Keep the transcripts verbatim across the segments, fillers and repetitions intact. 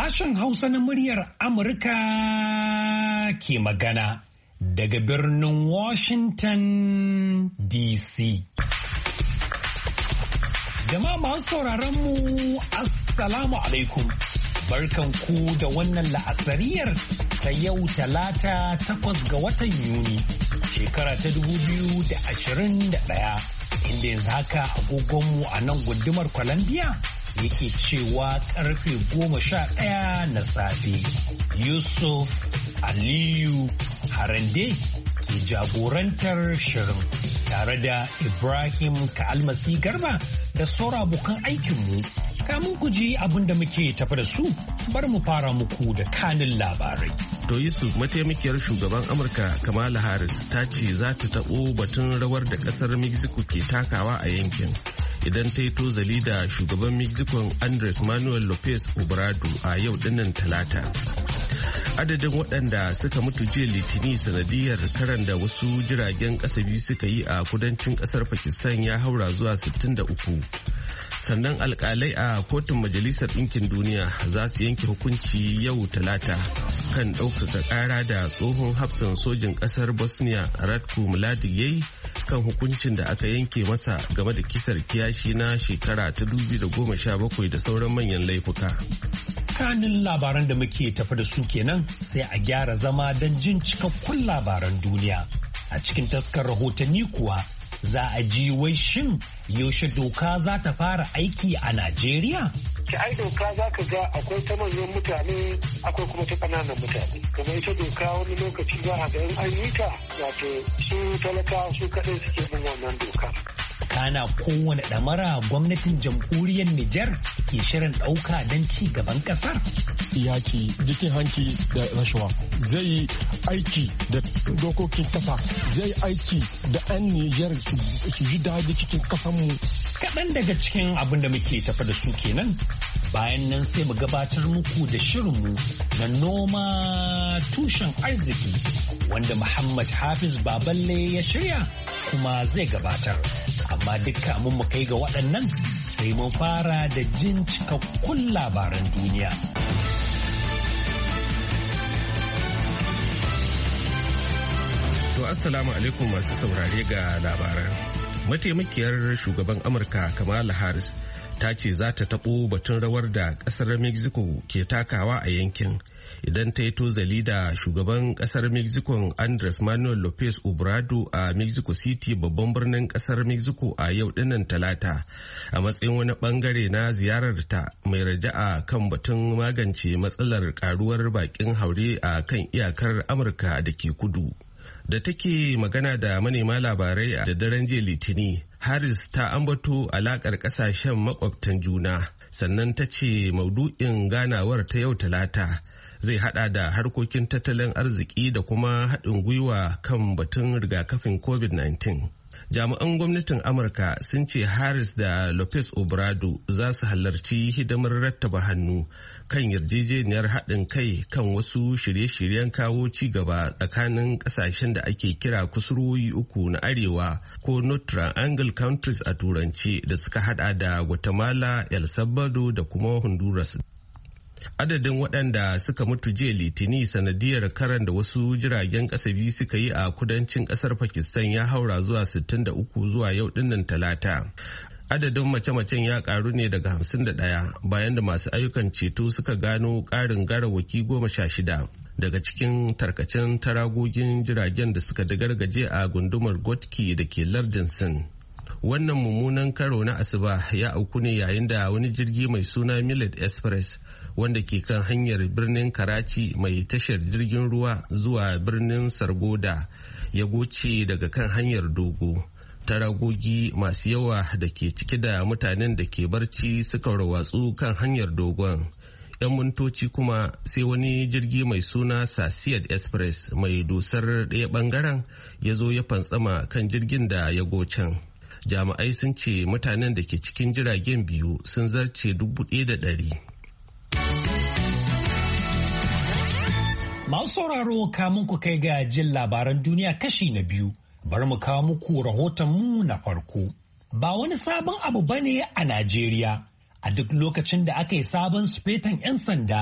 Sashen Hausa na muryar Amurka ke magana daga birnin Washington D C. Jama'a masu sauraron mu Assalamu alaikum. Barkan ku da wannan la'asariyar ta yau talata takwas ga watan Yuni, shekara ta dubu biyu da ashirin da ɗaya, inda yanzu haka agogonmu a nan gundumar Columbia yake cewa karfe goma sha ɗaya na safe. Yusuf Aliyu Harande ke jagorantar shirin tare da Ibrahim Ka'almasi Garba da sauran abokan aikinmu. Kamun ku ji abin da muke tafi da su, bari mu fara muku da kanin labarai. To Yusuf, mataimakiyar shugaban Amurka Kamala Harris ta ce za ta taɓo batun rawar da ƙasar Mexico ke takawa a yankin idan ta yi tozali da shugaban Mexico Andres Manuel Lopez Obrador a yau dinnan Talata. Adadin waɗanda suka mutu jiya Litini sanadiyar karan da wasu jiragen ƙasa biyu suka yi a kudancin ƙasar Pakistan ya haura zuwa sittin da uku. Sannan alƙalai a kotun Majalisar Ɗinkin Duniya za su yanke hukunci yau Talata kan ɗaukaka ƙara da tsohon hafsan sojin ƙasar Bosnia Ratko Mladic yayi kan hukuncin da aka yanke masa game da kisar kiyashi na shekara ta dubu da goma sha bakwai da sauran manyan laifuka. Kanin labaran da muke tafi da su kenan, sai a gyara zama don jin cikakkun labaran duniya. A cikin taskar rahotanni kuwa za a ji wai shin yaushe doka za ta fara aiki a Najeriya? Ki ai doka za ka ga akwai ta manyan mutane akwai kuma ta ƙananan mutane. Kuma ita doka wani lokaci za a ga in an yi ta wato su talakawa su kaɗai suke bin wannan doka. Kana kowane ɗamara gwamnatin jamhuriyar Nijar ke shirin ɗauka don ci gaban ƙasar? Yaki jikin hanci da rashawa zai yi aiki da dokokin ƙasa, zai aiki da 'yan Nijar su ji daɗi cikin ƙasanmu. Kaɗan daga cikin abin da muke tafa da su kenan. Bayan nan sai mu gabatar muku da shirinmu na noma tushen arziki wanda Muhammad Hafiz Baballe ya shirya kuma zai gabatar. Amma dukka mun mu kai ga waɗannan sai mun fara da jin cikakkun labaran duniya. To assalamu alaikum masu saurare ga labaran. Mataimakiyar shugaban Amurka Kamala Harris ta ce za ta taɓo batun rawar da ƙasar Mexico ke takawa a yankin idan ta yi tozali da shugaban ƙasar Mexico Andres Manuel Lopez Obrador a Mexico City, babban birnin ƙasar Mexico, a yau dinnan Talata a matsayin wani bangare na ziyararta mai raja'a kan batun magance matsalar karuwar bakin haure a kan iyakar Amurka da ke kudu. Da take magana da manema labarai a daren jiya Litini, Harris ta ambato alakar kasashen makwabtan juna, sannan ta ce maudu'in ganawar ta yau Talata zai hada da harkokin tattalin arziki da kuma haɗin gwiwa kan batun rigakafin covid nineteen. Jami'an gwamnatin Amurka sun ce Harris da Lopez Obrador za su halarci hidimar rattaba hannu kan yarjejeniyar haɗin kai kan wasu shirye-shiryen kawo ci gaba tsakanin ƙasashen da ake kira kusurwoyi uku na arewa ko North Triangle Countries a Turanci, da suka hada da Guatemala, El Salvador da kuma Honduras. Adadin waɗanda suka mutu jiya Litini sanadiyar karan da wasu jiragen ƙasa biyu suka yi a kudancin ƙasar Pakistan ya haura zuwa sittin da uku zuwa yau dinnan Talata. Adadin mace-macen ya ƙaru ne daga hamsin da ɗaya bayan da masu ayyukan ceto suka gano ƙarin garawaki goma sha shida daga cikin tarkacen taragogin jiragen da suka dagargaje a gundumar Gotki da ke lardin Sin. Wannan mummunan karo na asuba ya auku ne yayin da wani jirgi mai suna Millet Express wanda ke kan hanyar birnin Karachi mai tashar jirgin ruwa zuwa birnin Sargoda ya goce daga kan hanyar dogo. Taragogi masu yawa da ke cike da mutanen da ke barci suka rawatsu kan hanyar dogon. 'Yan mintoci kuma sai wani jirgi mai suna Sasiyad Express mai dusar ɗaya bangaren ya zo ya fantsama kan jirgin da ya gocen. Jami'ai sun ce mutanen da ke cikin jiragen biyu sun zarce dubu ɗaya da ɗari. Masu sauraro, kamun ku kai ga jin labaran duniya kashi na biyu, bari mu kawo muku rahotonmu na farko. Ba wani sabon abu bane a Najeriya. A duk lokacin da aka yi sabon sufetan 'yan sanda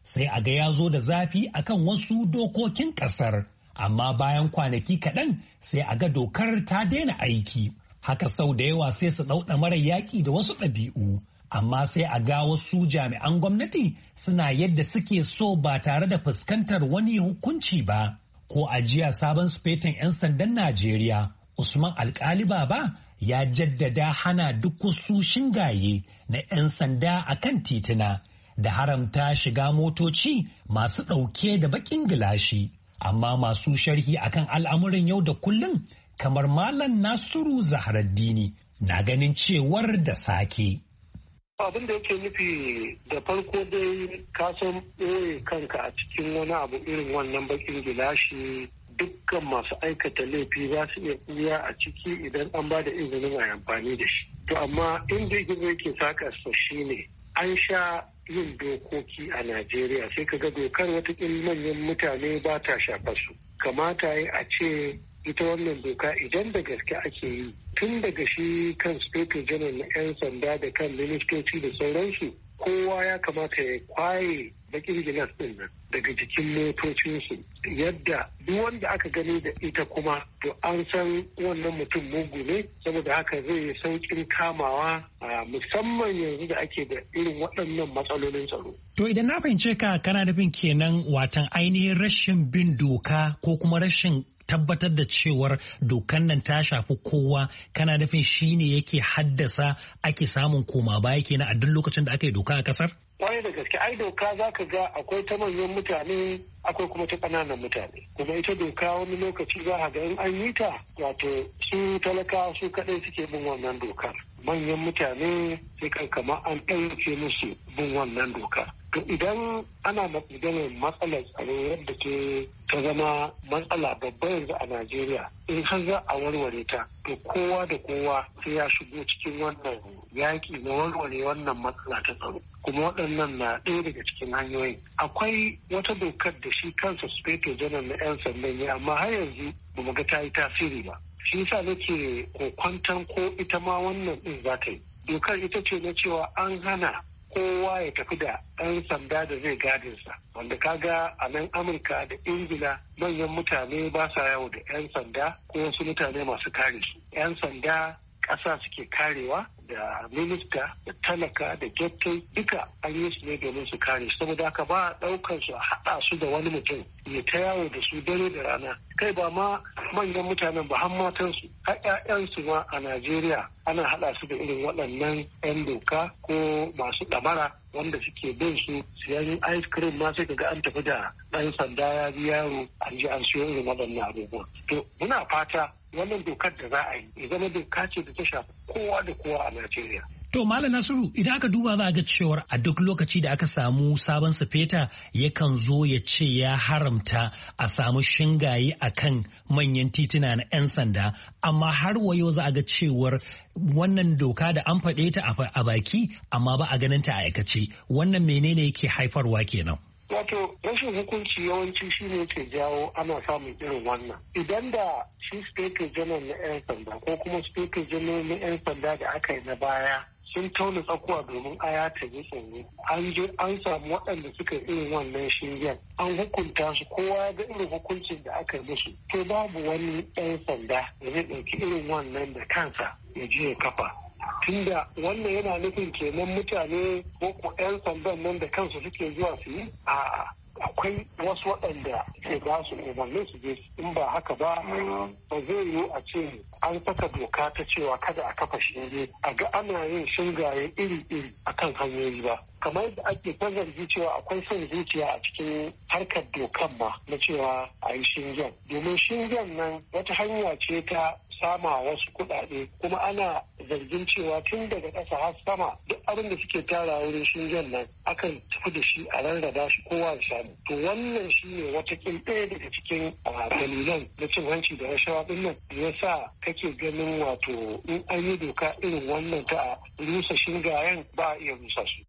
sai a ga ya zo da zafi akan wasu dokokin ƙasar. Amma bayan kwanaki kaɗan sai a ga dokar ta daina aiki. Haka sau da yawa sai su ɗauɗa mara yaƙi da wasu ɗabi'u. Amma sai a ga wasu jami'an gwamnati suna yadda suke so ba tare da fuskantar wani hukunci ba. Ko a jiya sabon sufetin 'yan sandan Najeriya, Usman Alkali Baba, ya jaddada hana duk wasu shingaye na 'yan sanda a kan tituna da haramta shiga motoci masu ɗauke da baƙin gilashi. Amma masu sharhi akan al'amuran yau da kullum kamar Malam Nasiru Zaharaddini na ganin cewar da sake. Abin da yake nufi da farko dai kasan ɓoye kanka a cikin wani abu irin wannan baƙin gilashi dukkan masu aikata laifi za su iya ɓuya a ciki idan an ba da izinin a amfani da shi. To amma inda gizo yake sakarsa shi ne an sha yin dokoki a Najeriya sai ka ga dokar watakila manyan mutane ba ta shafa su. Kamata yi a ce ita wannan doka idan da gaske ake yi tun daga shi kan Inspector General na 'yan sanda da kan ministoci da sauransu kowa ya kamata ya kwaye bakin gilas din nan daga jikin motocinsu yadda duk wanda aka gani da ita kuma to an san wannan mutum mugu ne saboda haka zai yi saukin kamawa musamman yanzu da ake da irin waɗannan matsalolin tsaro. To idan na fahimce ka kana nufin kenan watan ainihin rashin bin doka ko kuma rashin tabbatar da cewar dokan nan ta shafi kowa kana nufin shi ne yake haddasa ake samun koma baya kenan a duk lokacin da aka yi doka a kasar? Kwarai da gaske ai doka za ka ga akwai ta manyan mutane akwai kuma ta ƙananan mutane kuma ita doka wani lokaci za a ga in an yi ta wato su talakawa su kaɗai suke bin wannan dokar manyan mutane sai kan kama an ɗauke musu bin wannan doka. To idan ana maganar matsalar tsaro yadda ke ta zama matsala babba yanzu a Najeriya in har za a warware ta to kowa da kowa sai ya shigo cikin wannan yaƙi na warware wannan matsala ta tsaro. Kuma waɗannan na ɗaya daga cikin hanyoyin. Akwai wata dokar da shi kansa Inspector General na 'yan sandan ya amma har yanzu ba mu ga ta yi tasiri ba. Shi yasa nake kokwantan ko ita ma wannan ɗin za ta yi. Dokar ita ce na cewa an hana kowa ya tafi da ɗan sanda da zai gadinsa wanda kaga a nan Amurka da Ingila manyan mutane ba sa yawo da 'yan sanda ko wasu mutane masu kare su. 'Yan sanda ƙasa suke karewa da minista da talaka da getto duka an yi su ne domin su kare su saboda haka ba a ɗaukar su a haɗa su da wani mutum ya ta yawo da su dare da rana kai ba ma manyan mutanen ba har matansu har 'ya'yansu ma a Najeriya ana haɗa su da irin waɗannan 'yan doka ko masu ɗamara wanda suke bin su siyan ice cream ma sai kaga an tafi da ɗan sanda ya bi yaro an je an siyo irin waɗannan abubuwan to muna fata wannan dokar da za a yi ya zama doka ce da ta shafi kowa da kowa a Najeriya. To Malam Nasiru idan aka duba za a ga cewar a duk lokaci da aka samu sabon sufeta yakan zo ya ce ya haramta a samu shingaye a kan manyan tituna na 'yan sanda amma har wayo za a ga cewar wannan doka da an faɗe ta a baki amma ba a ganin ta a aikace wannan menene yake haifarwa kenan? Wato rashin hukunci yawanci shi ne ke jawo ana samun irin wannan. Idan da shi Inspector General na 'yan sanda ko kuma Inspector General na 'yan sanda da aka yi na baya sun tauna tsakuwa domin aya ta ji tsoro. An je an samu waɗanda suka irin wannan shingen. An hukunta su kowa ya ga irin hukuncin da aka yi musu. To babu wani ɗan sanda da zai ɗauki irin wannan da kansa ya je ya kafa. Tunda wannan yana nufin kenan mutane ko ko 'yan sandan nan da kansu suke zuwa su yi a akwai wasu waɗanda ke ba su umarnin su je in ba haka ba ba zai yiwu a ce an saka doka ta cewa kada a kafa shinge a ga ana yin shingaye iri-iri akan hanyoyi ba kamar yadda ake ta zargi cewa akwai son zuciya a cikin harkar dokan ma na cewa a yi shingen domin shingen nan wata hanya ce ta sama wasu kuɗaɗe kuma ana zargin cewa tun daga ƙasa har sama duk abin da suke tara wurin shingen nan akan tafi da shi a rarraba shi kowa ya samu to wannan shi ne watakil ɗaya daga cikin dalilan na cin hanci da rashawa ɗin nan ya sa kake ganin wato in an yi doka irin wannan ta rusa shingayen ba a iya rusa su.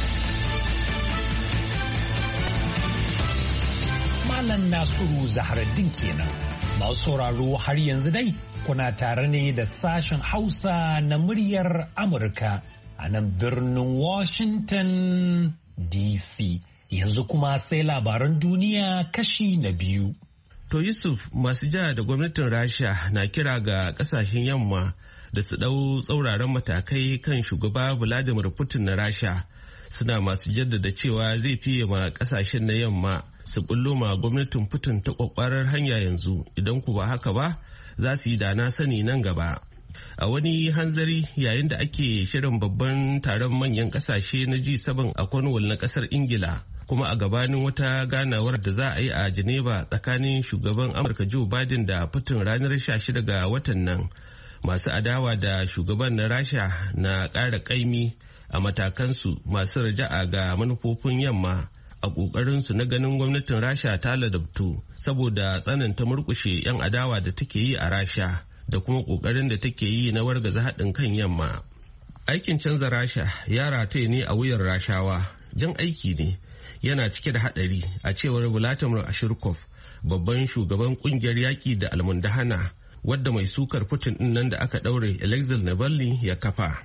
Malam Nasiru Zaharaddin kenan. Masu sauraro har yanzu dai kuna tare ne da sashen Hausa na muryar Amurka a nan birnin Washington D C. Yanzu kuma sai labaran duniya kashi na biyu. To Yusuf, masu ja da gwamnatin Rasha na kira ga kasashen yamma da su ɗau tsauraran matakai kan shugaba Vladimir Putin na Rasha, suna masu jaddada cewa zai fiye ma kasashen na yamma su bullo ma gwamnatin Putin ta kwakwarar hanya yanzu, idan ku ba haka ba za su yi dana sani nan gaba. A wani hanzari yayin da ake shirin babban taron manyan kasashe na G seven a Cornwall na kasar Ingila, kuma a gabanin wata ganawar da za a yi a Geneva tsakanin shugaban Amurka Joe Biden da Putin ranar sha shida ga watan nan, masu adawa da shugaban na Rasha na ƙara ƙaimi a matakansu masu raja'a ga manufofin yamma a ƙoƙarinsu na ganin gwamnatin Rasha ta ladabtu saboda tsananta murƙushe 'yan adawa da take yi a Rasha da kuma ƙoƙarin da take yi na wargaza haɗin kan yamma. Aikin canza Rasha ya rataye ne a wuyan Rashawa, jan aiki ne, yana cike da haɗari, a cewar Vladimir Ashirkov, babban shugaban ƙungiyar yaƙi da almundahana wadda mai sukar Putin ɗin nan da aka ɗaure Alexei Navalny ya kafa.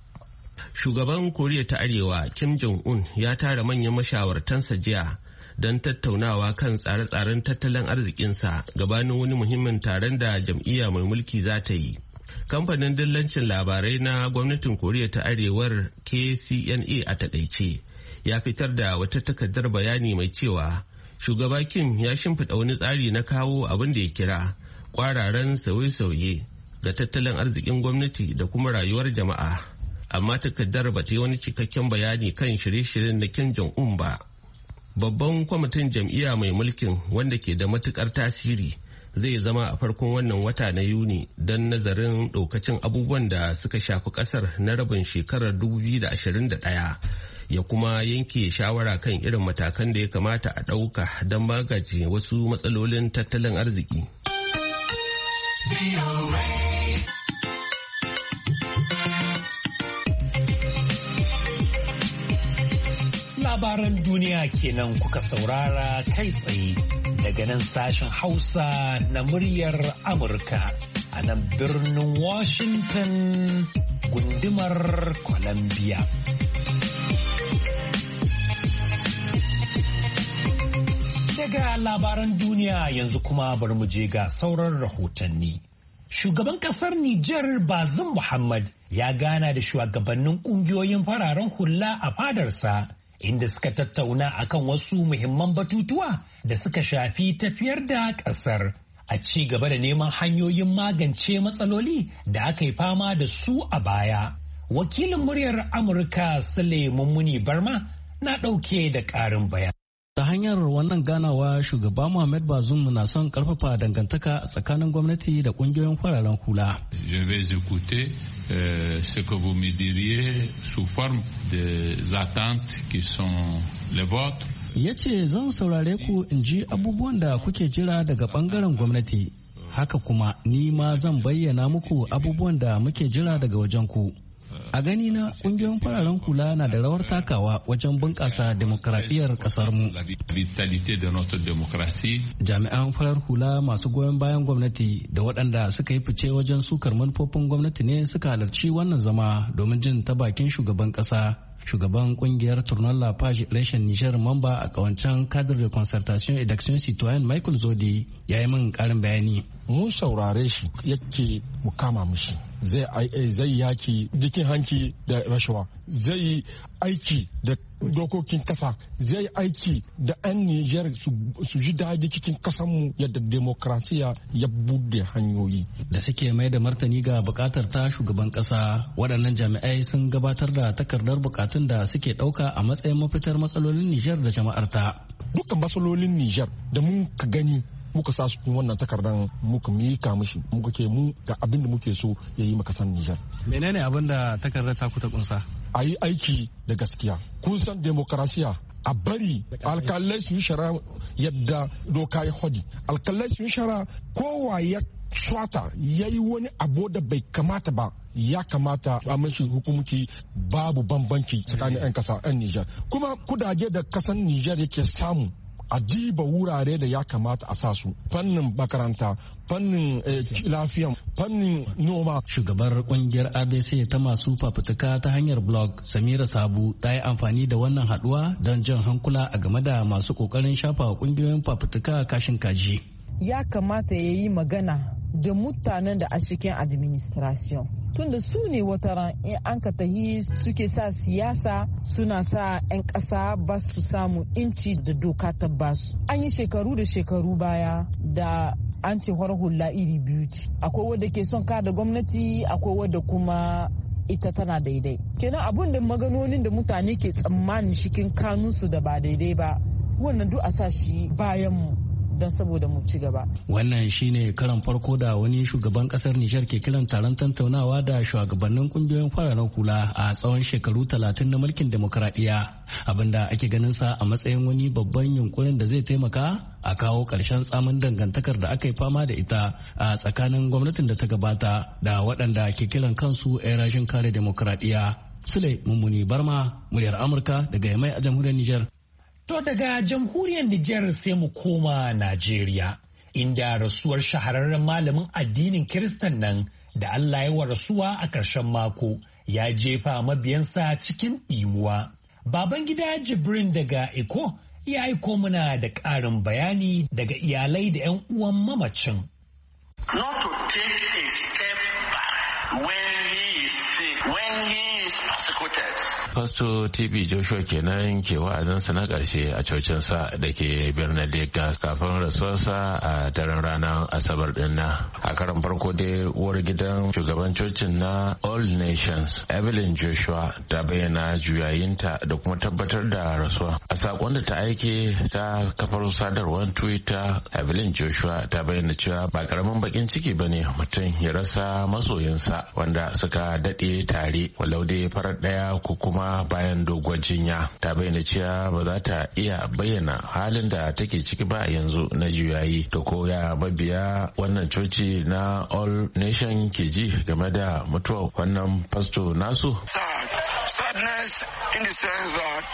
Shugaban Koriya ta Arewa Kim Jong-un ya tara manyan mashawartansa jiya don tattaunawa kan tsare-tsaren tattalin arzikinsa gabanin wani muhimmin taron da jam'iyya mai mulki za ta yi. Kamfanin dillancin labarai na gwamnatin Koriya ta Arewar K C N A a takaice ya fitar da wata takardar bayani mai cewa shugaba Kim ya shimfiɗa wani tsari na kawo abin da ya kira kwararan sauye-sauye ga tattalin arzikin gwamnati da kuma rayuwar jama'a, amma takardar ba ta yi wani cikakken bayani kan shirye-shiryen na Kim Jong-un ba. Babban kwamitin jam'iyya mai mulkin, wanda ke da matukar tasiri, zai zama a farkon wannan wata na Yuni don nazarin ɗaukacin abubuwan da suka shafi ƙasar na rabin shekarar dubu biyu da ashirin da ɗaya, ya kuma yanke shawara kan irin matakan da ya kamata a ɗauka don magance wasu matsalolin tattalin arziki. Labaran duniya kenan kuka saurara kai tsaye daga nan sashen Hausa na muryar Amurka a nan birnin Washington gundumar Columbia. Daga labaran duniya yanzu kuma bari mu je ga sauran rahotanni. Shugaban kasar Nijar Bazum Muhammad ya gana da shugabannin kungiyoyin fararen hula a fadarsa, inda suka tattauna akan wasu muhimman batutuwa da suka shafi tafiyar da ƙasar a ci gaba da neman hanyoyin magance matsaloli da aka yi fama da su a baya. Wakilin muryar Amurka Sule Mummuni Barma na ɗauke da ƙarin bayani. Ta hanyar wannan ganawa, shugaba Mohamed Bazoum na son karfafa dangantaka tsakanin gwamnati da kungiyoyin fararen hula. Je vais écouter euh, ce que vous me diriez sous forme des attentes qui sont les vôtres. Ya ce zan saurare ku in ji abubuwan da kuke jira daga bangaren gwamnati. Haka kuma ni ma zan bayyana muku abubuwan da muke jira daga wajen ku. A gani na kungiyoyin fararen hula na da rawar takawa wajen bunƙasa demokaradiyyar ƙasarmu. Jami'an farar hula masu goyon bayan gwamnati da waɗanda suka yi fice wajen sukar manufofin gwamnati ne suka halarci wannan zama domin jin ta bakin shugaban ƙasa. Shugaban kungiyar Tournon La Page Reshen Niger mamba a kawancan Cadre de Concertation et d'Action Citoyenne Michael Zodi ya yi min ƙarin bayani. Mun saurare shi yake mu kama mushi. Zai zai yaki dikin hanki da rashawa, zai aiki da dokokin kasa, zai aiki da 'yan Niger su ji daɗi cikin kasanmu yadda demokrasiya ya bude hanyoyi. Da suke mai da martani ga bukatar ta shugaban kasa, waɗannan jami'ai sun gabatar da takardar bukatun da suke ɗauka a matsayin mafitar matsalolin Niger da jama'arta. Dukkan matsalolin Niger da mun ka gani muka sa su wannan takardar muka mika mishi, muka ke mu ga abin da muke so ya yi makasan Nijar. Menene abin da takardar ta kuta kunsa? A yi aiki da gaskiya. Kun san demokarasiya, a bari alkalai su yi shara yadda doka ya hodi. Alkalai su yi shara, kowa ya swata ya yi wani abu da bai kamata ba, ya kamata a mashi hukumci babu bambanci tsakanin 'yan kasa 'yan Nijar. Kuma kudaje da kasan Nijar yake samu a diba wurare da ya kamata a sa su, fannin makaranta, fannin lafiya, fannin noma. Shugabar kungiyar A B C ta masu fafutuka ta hanyar blog Samira Sabu ta yi amfani da wannan haduwa don jan hankula a game da masu kokarin shafa wa kungiyoyin fafutuka kashin kaji. Ya kamata ya yi magana da mutanen da a cikin administration. Tunda su ne wataran in an ka tahi suke sa siyasa suna sa 'yan ƙasa ba su samu inci da doka ta basu. An yi shekaru da shekaru baya da an ce hula iri biyu ce. Akwai wadda ke son kada gwamnati, akwai wadda kuma ita tana daidai. Kenan abun da maganonin da mutane ke tsammanin cikin kanunsu da ba daidai ba, wannan duk a sa shi bayan mu. Don saboda mu ci gaba. Wannan shine karan farko da wani shugaban kasar Nijar ke kiran taron tattaunawa da shugabannin kungiyoyin fararen hula a tsawon shekaru talatin na mulkin demokradiyya, abinda ake ganin sa a matsayin wani babban yunkurin da zai taimaka a kawo ƙarshen tsamin dangantakar da aka yi fama da ita a tsakanin gwamnatin da ta gabata da waɗanda ke kiran kansu 'yan rashin kare demokradiyya. Sule Mummuni Barma, muryar Amurka daga Yamai a jamhuriyar Nijar. To daga jamhuriyar Nijar sai mu koma Najeriya, inda rasuwar shahararren malamin addinin Kiristan nan da Allah ya wa rasuwa a ƙarshen mako ya jefa mabiyansa cikin ɗimuwa. Babangida Jibrin daga Eko ya aiko muna da ƙarin bayani daga iyalai da 'yan uwan mamacin. Not to take a step back when he is sick, when he is persecuted. Pastor T B Joshua kenan ke wa'azinsa na ƙarshe a cocinsa da ke birnin Lagos kafin rasuwarsa a daren ranar Asabar din nan. A karan farko dai uwar gidan shugaban cocin na All Nations, Evelyn Joshua, ta bayyana juyayinta da kuma tabbatar da rasuwa. A sakon da ta aike ta kafar sadarwar Twitter, Evelyn Joshua ta bayyana cewa ba karamin bakin ciki bane mutum ya rasa masoyinsa wanda suka daɗe tare, walau dai farar ɗaya ko kuma bayan doguwar jinya. Ta bayyana cewa ba za ta iya bayyana halin da take ciki ba yanzu na juyayi da ko ya mabiya wannan coci na All Nation ke ji game da mutuwar wannan pasto nasu. Sad. Sadness in the sense that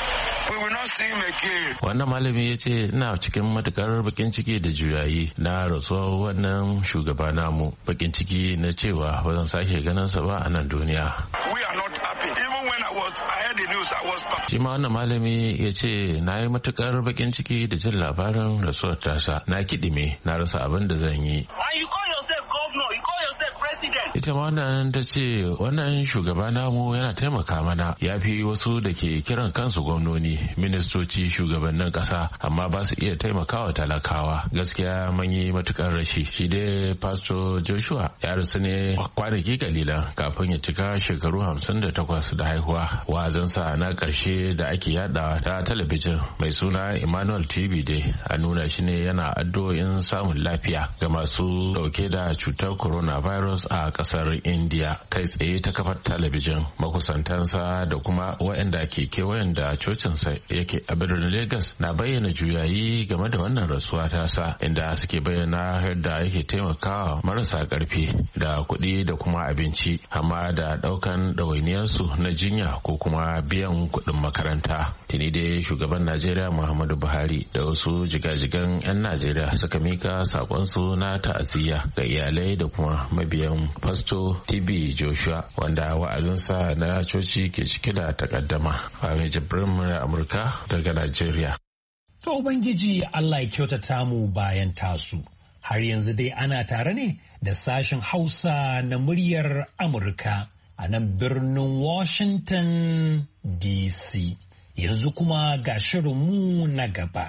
we will not see him again. Wannan malami ya ce ina cikin matukar bakin ciki da juyayi na rasuwar wannan shugaba namu, bakin ciki na cewa ba zan sake ganin sa ba a nan duniya. We are not happy. Even when I was I heard the news I was back. Shi ma wannan malami ya ce na yi matukar bakin ciki da jin labarin rasuwar tasa, na kidime na rasa abin da zan yi. And you call yourself governor, you call yourself president. Ita ma wannan ta ce wannan shugaba namu yana taimaka mana, ya fi wasu da ke kiran kansu gwamnoni, ministoci, shugabannin kasa, amma ba su iya taimakawa talakawa. Gaskiya mun yi matukar rashi. Shi dai Pastor Joshua ya rasu ne kwanaki kalilan kafin ya cika shekaru hamsin da takwas da haihuwa. Wa'azinsa na ƙarshe da ake yadawa ta talabijin mai suna Emmanuel T V dai a nuna shi ne yana addu'o'in samun lafiya ga masu dauke da cutar coronavirus a kasar India kai tsaye ta kafar talabijin. Makusantansa da kuma waɗanda ke kewayen da cocinsa yake a birnin Lagos na bayyana juyayi game da wannan rasuwa tasa, inda suke bayyana yadda yake taimakawa marasa ƙarfi da kuɗi da kuma abinci, amma da ɗaukan ɗawainiyarsu na jinya ko kuma biyan kuɗin makaranta. Tuni dai shugaban Najeriya Muhammadu Buhari da wasu jigajigan 'yan Najeriya suka mika sakonsu na ta'aziyya ga iyalai da kuma mabiyan Pasto T B Joshua wanda wa'azinsa na coci ke cike da takaddama. Fahimi Jibrin murya Amurka daga Najeriya. To Ubangiji Allah ya kyautata mu bayan tasu. Har yanzu dai ana tare ne da sashen Hausa na muryar Amurka a nan birnin Washington D C. Yanzu kuma ga shirinmu na gaba.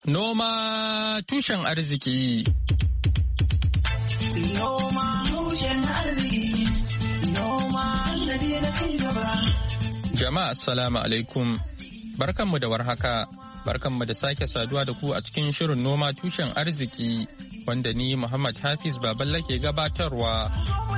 Noma tushen arziki. Noma tushen arziki. Noma sannadi na cigaba. Jama'a assalamu alaikum. Barkanmu da warhaka. Barkanmu da sake saduwa da ku a cikin shirin noma tushen arziki wanda ni Muhammad Hafiz Baballa ke gabatarwa.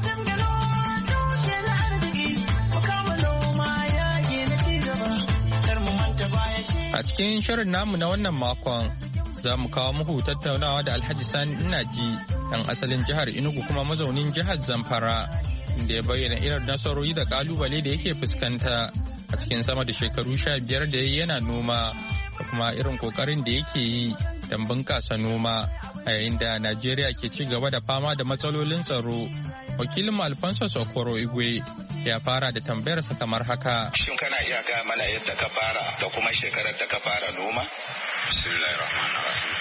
A cikin shirin namu na wannan makon za mu kawo muku tattaunawa da Alhaji Sani Inaji ɗan asalin jihar Enugu kuma mazaunin jihar Zamfara inda ya bayyana irin nasarori da kalubale da yake fuskanta a cikin sama da shekaru sha biyar da yayi yana noma da kuma irin kokarin da yake yi don bunƙasa noma a yayin da Najeriya ke ci gaba da fama da matsalolin tsaro. Wakilin Alfonso Sokoro Igwe ya fara da tambayarsa kamar haka. Shin kana iya gaya mana yadda ka fara da kuma shekarar da ka fara noma? Bismillahirrahmanirrahim.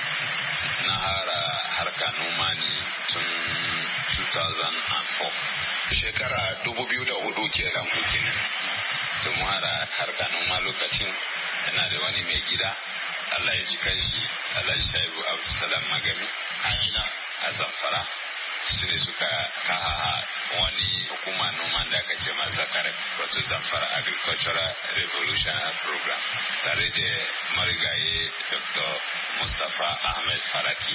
Na hara harka noma ne tun two thousand four. Shekara dubu biyu da hudu kenan. kenan. Tun hara harka noma lokacin yana da wani mai gida. Allah ya ji kanshi, Allah ya shaibu Abdulsalam Magami. Aina. A Zamfara. Su ne suka kaha wani hukuma noman da aka ce masa kare wato Zamfara Agricultural Revolution Program tare da marigayi Doctor Mustapha Ahmed Faraki.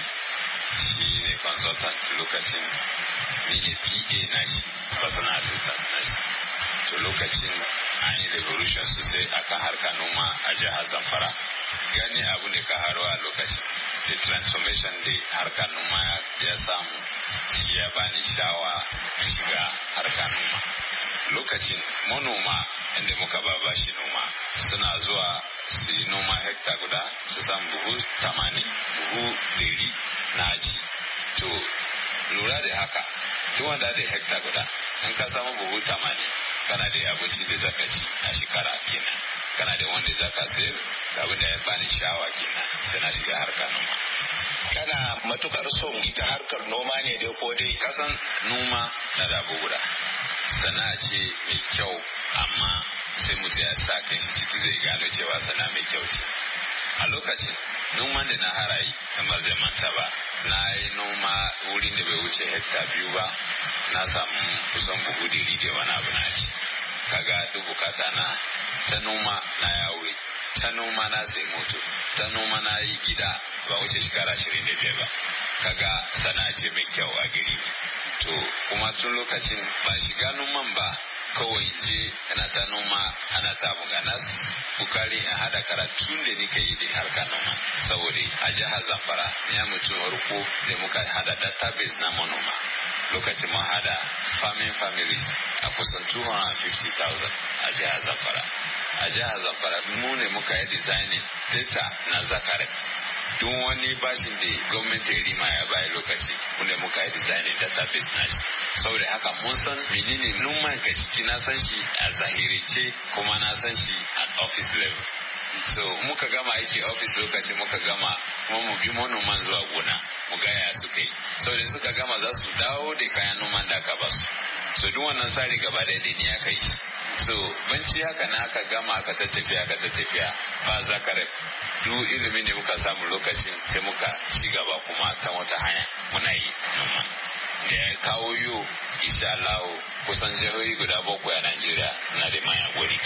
Shi ne consultant lokacin, ni ne P A na shi, personal assistant na shi. To lokacin an yi revolution sosai akan harka noma a jihar Zamfara. Gani abu ne ka haruwa a lokacin. The transformation da harka noma ya samu shi ya bani shawa shiga harka noma. Lokacin manoma inda muka ba shi noma suna zuwa su yi noma hekta guda su samu buhu tamanin buhu dari na aji. To lura da haka duk wanda da hekta guda in ka samu buhu tamanin kana da abinci da zaka ci a shekara kenan, kana da wanda zaka sayar da abin da ya bani shawa kenan sai na shiga harkar noma. Kana matukar son ita harkar noma ne dai ko dai? Kasan noma na da abu guda sana'a ce mai kyau, amma sai mutum ya sa kan shi ciki zai gano cewa sana'a mai kyau ce. A lokacin noman da na harayi kamar zai manta ba, na yi noma wurin da bai wuce hekta biyu ba, na samu kusan buhu dari da wani abu na ci. Kaga duk bukata na ta noma na ya wuri, ta noma na sai moto, ta noma na yi gida ba wuce shekara ashirin da biyar ba. Kaga sana'a ce mai kyau a gari. To kuma tun lokacin ba shiga noman ba, kawai je ana ta noma ana ta buga nas bukari in hada karatun da nika yi da harka noma, saboda a jihar Zamfara ya mutum farko da muka hada database na manoma. Lokacin mun hada farming families a kusan two hundred fifty thousand a jihar Zamfara. A jihar Zamfara mu ne muka yi designing data na Zakare. Duk wani bashin da gwamnati ya rima ya bayi lokaci wanda muka yi designing database na shi. Saboda haka mun san menene noman ka ciki, na san shi a zahirance kuma na san shi at office level. So muka gama aiki office lokaci muka gama kuma mu bi manoman zuwa gona mu ga ya suka yi. Saboda suka gama za su dawo da kayan noman da aka ba su. So duk wannan tsari gaba da ni aka yi. So banci haka na aka gama aka ta tafiya aka ta tafiya ba Zakare. Duk ilimin da muka samu lokacin sai muka ci gaba kuma ta wata hanya muna yi noma. Da ya kawo yo insha Allah kusan jihohi guda bakwai a Najeriya na da maya gori.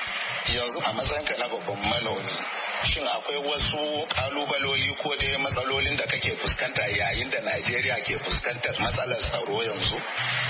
Yanzu a matsayinka na babban manomi, shin akwai wasu kalubaloli ko dai matsalolin da kake fuskanta yayin da Najeriya ke fuskantar matsalar tsaro yanzu?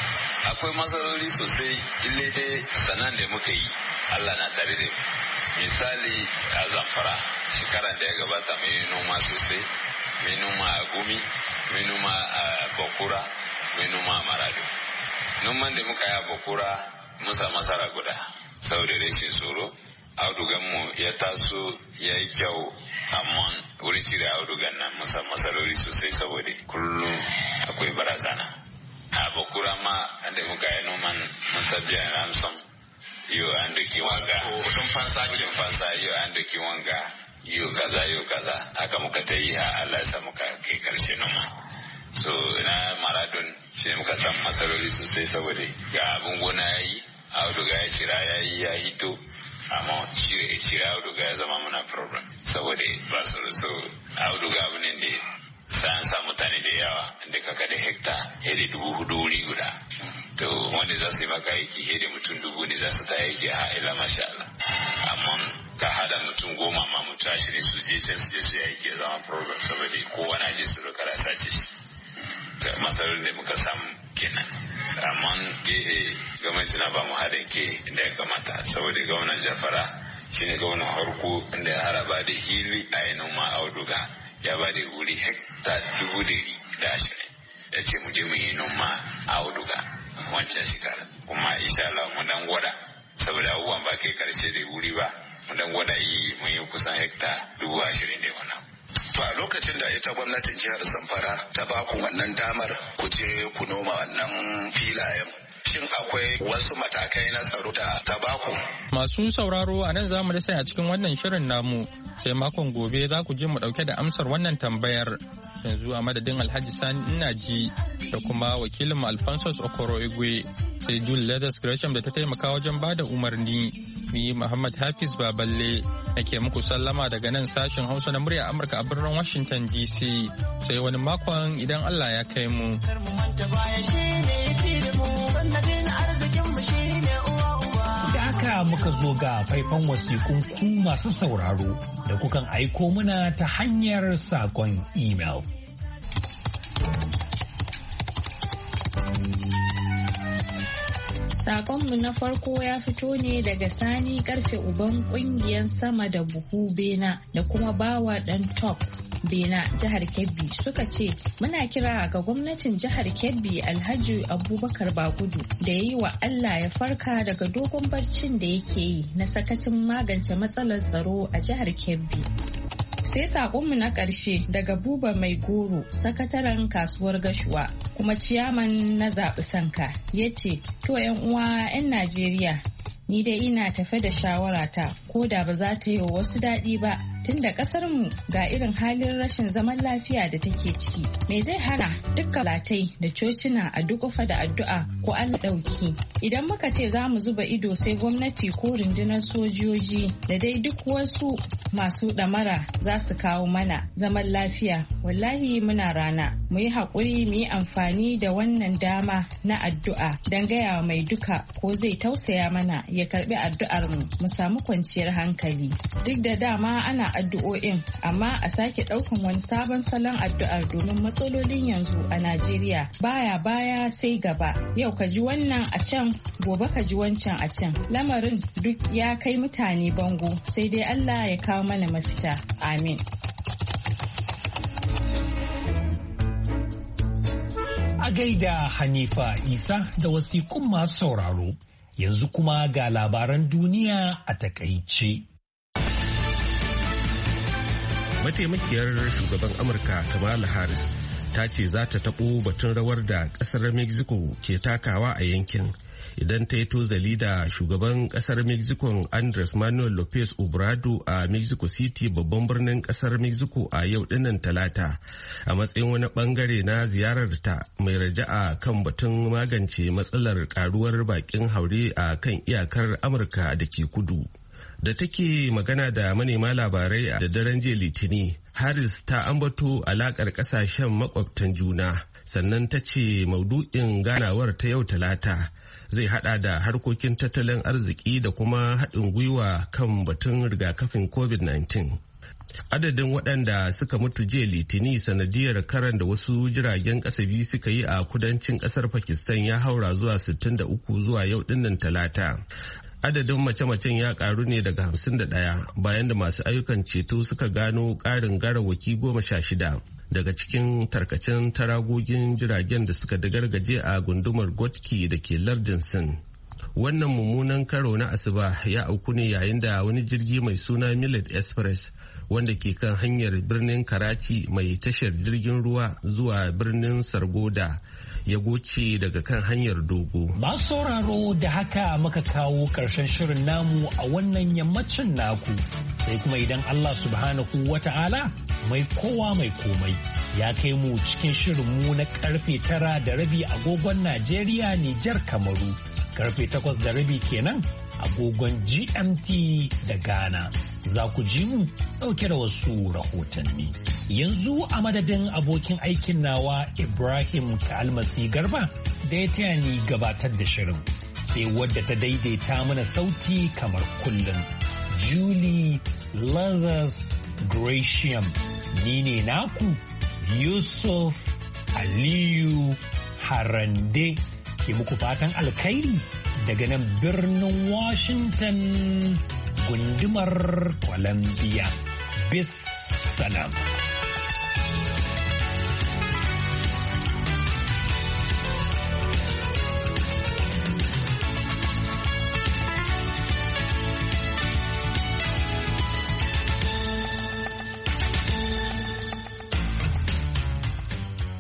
Akwai matsaloli sosai, ille dai sanan da muka yi Allah na tare da mu. Misali a Zamfara shekaran da ya gabata mai noma sosai, mai noma a Gumi, mai noma a Bakura, mai noma a Marado. Noman da muka yi a Bakura musa masara guda saboda rashin tsoro. Auduganmu ya taso ya yi kyau, amma wurin cire audugan nan musa masarori sosai saboda kullum akwai barazana. A Bakura ma da muka yi noman mun tabbiya ransom yau an doki wanga kudin fansa kudin fansa yau an doki wanga yau kaza yau kaza haka muka ta yi ha Allah ya muka kai karshe noma. So na Maradon shi muka samu matsaloli sosai saboda ga abin gona ya yi auduga ya cira ya yi ya hito, amma cire cire auduga ya zama muna problem saboda ba su so auduga abu ne da sai sa mutane da yawa da kaka da hekta hede dubu hudu wuri guda. To wanda za su yi maka aiki hede mutum dubu ne za su ta aiki ha ila masha Allah. Amma ka hada mutum goma ma mutum ashirin su je can su je su yi aiki ya zama problem saboda kowa na je su dokar sace shi. Ta masarar da muka samu kenan. Amma gehe gwamnati na ba mu haɗin ke da ya kamata saboda gwamnan Jafara shine gwamnan harko da ya haraba da hili a yi noma auduga. Ya ba da wuri hekta dubu dari da ashirin ya ce mu je mu yi noma a auduga wancan shekara, kuma insha Allah mu dan gwada saboda abubuwan ba kai karshe da wuri ba dan gwada yi mun yi kusan hekta dubu ashirin da wannan. To a lokacin da ita gwamnatin jihar Zamfara ta ba ku wannan damar ku je ku noma wannan filayen, shin akwai wasu matakai na tsaro da ta ba ku? Masu sauraro a nan za mu da sai a cikin wannan shirin namu, sai makon gobe za ku je mu dauke da amsar wannan tambayar. Yanzu a madadin Alhaji Sani Inaji da kuma wakilin Alphonsus Okoro Igwe, sai Jule Leathers Gresham da ta taimaka wajen bada umarni. Ni Muhammad Hafiz Baballe nake muku sallama daga nan sashen Hausa na murya Amurka a birnin Washington D C. Sai wani makon idan Allah ya kai mu. Da haka muka zo ga faifan wasiƙun ku masu sauraro da kukan aiko muna ta hanyar saƙon email. Sakonmu na farko ya fito ne daga Sani Karfe uban kungiyar sama da buhu Bena da kuma Bawa Dan Top Bena jihar Kebbi suka ce muna kira ga gwamnatin jihar Kebbi Alhaji Abubakar Bagudu da ya yi wa Allah ya farka daga dogon barcin da yake yi na sakacin magance matsalar tsaro a jihar Kebbi. Sai saƙonmu na ƙarshe daga Buba Mai Goro, sakataren kasuwar Gashuwa kuma ciyaman na zaɓi sanka, ya ce, to 'yan uwa 'yan Najeriya, ni dai ina tafe da shawarata ko da ba za ta yi wa wasu daɗi ba, tunda ƙasarmu ga irin halin rashin zaman lafiya da take ciki. Me zai hana dukkan latai da cocina a dukufa da addu'a ko an ɗauki? Idan muka ce za mu zuba ido sai gwamnati ko rundunar sojoji da dai duk wasu masu ɗamara za su kawo mana zaman lafiya, wallahi muna rana. Mu yi haƙuri mu yi amfani da wannan dama na addu'a don gaya mai duka ko zai tausaya mana ya karɓi addu'ar mu mu samu kwanciyar hankali. Duk da dama ana addu'o'in, amma a sake ɗaukan wani sabon salon addu'ar domin matsalolin yanzu a Najeriya baya baya sai gaba. Yau ka ji wannan a can, gobe ka ji wancan a can. Lamarin duk ya kai mutane bango, sai dai Allah ya kawo mana mafita. Amin. A gaida Hanifa Isa da wasiƙun masu sauraro, yanzu kuma ga labaran duniya a takaice. Mataimakiyar shugaban Amurka Kamala Harris ta ce za ta taɓo batun rawar da ƙasar Mexico ke takawa a yankin idan ta yi tozali da shugaban ƙasar Mexico Andres Manuel Lopez Obrador a Mexico City, babban birnin ƙasar Mexico, a yau dinnan Talata, a matsayin wani bangare na ziyararta mai raja'a kan batun magance matsalar karuwar bakin haure a kan iyakar Amurka da ke kudu. Da take magana da manema labarai a da daren jiya Litini, Harris ta ambato alakar kasashen makwabtan juna, sannan ta ce maudu'in ganawar ta yau Talata zai hada da harkokin tattalin arziki da kuma haɗin gwiwa kan batun rigakafin covid nineteen. Adadin waɗanda suka mutu jiya Litini sanadiyar karan da wasu jiragen ƙasa biyu suka yi a kudancin ƙasar Pakistan ya haura zuwa sittin da uku zuwa yau dinnan Talata. Adadin mace-macen ya karu ne daga hamsin da ɗaya bayan da masu ayyukan ceto suka gano ƙarin garawaki goma sha shida daga cikin tarkacen taragogin jiragen da suka dagargaje a gundumar Gotki da ke lardin Sin. Wannan mummunan karo na asuba ya auku ne yayin da wani jirgi mai suna Millet Express wanda ke kan hanyar birnin Karachi mai tashar jirgin ruwa zuwa birnin Sargoda ya goce daga kan hanyar dogo. Masu sauraro, da haka muka kawo ƙarshen shirin namu a wannan yammacin naku. Sai kuma idan Allah subhanahu wa ta'ala mai kowa mai komai ya kai mu cikin shirin mu na karfe tara da rabi agogon Najeriya, Nijar, Kamaru. Karfe takwas da rabi kenan agogon G M T da Ghana. Za ku ji mu ɗauke da wasu rahotanni. Yanzu a madadin abokin aikin nawa Ibrahim Kalmasi Garba da ya taya ni gabatar da shirin, sai wadda ta daidaita mana sauti kamar kullum, Julie Lazarus Gratiam. Ni ne naku Yusuf Aliyu Harande ke muku fatan alkhairi daga nan birnin Washington gundumar Columbia. Bis salam.